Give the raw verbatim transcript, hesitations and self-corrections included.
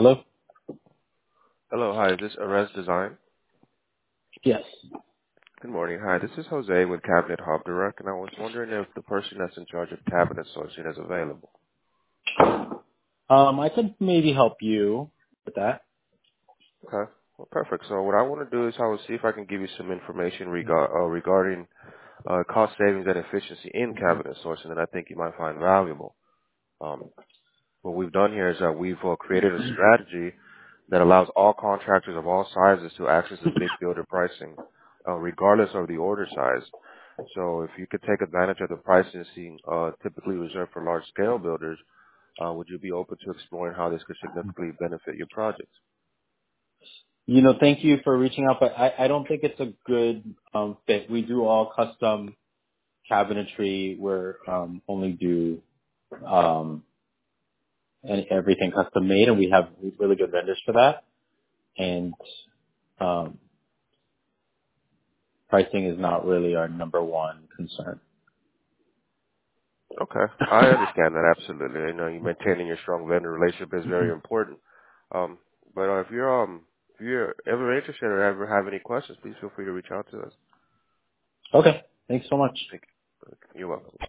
Hello? Hello, hi. Is this Arez Design? Yes. Good morning. Hi, this is Jose with Cabinet Hub Direct, and I was wondering if the person that's in charge of cabinet sourcing is available. Um, I could maybe help you with that. Okay. Well, perfect. So what I want to do is I will see if I can give you some information regard, uh, regarding uh, cost savings and efficiency in cabinet sourcing that I think you might find valuable. Um, what we've done here is that we've uh, created a strategy that allows all contractors of all sizes to access the big builder pricing, uh, regardless of the order size. So if you could take advantage of the pricing seen, uh, typically reserved for large scale builders, uh, would you be open to exploring how this could significantly benefit your projects? You know, thank you for reaching out, but I, I don't think it's a good um, fit. We do all custom cabinetry. We're um, only do um, and everything custom made, and we have really good vendors for that. And um, pricing is not really our number one concern. Okay, I understand that absolutely. You know, you maintaining your strong vendor relationship is very important. Um, but uh, if you're um, if you're ever interested or ever have any questions, please feel free to reach out to us. Okay. Thanks so much. Thank you. You're welcome.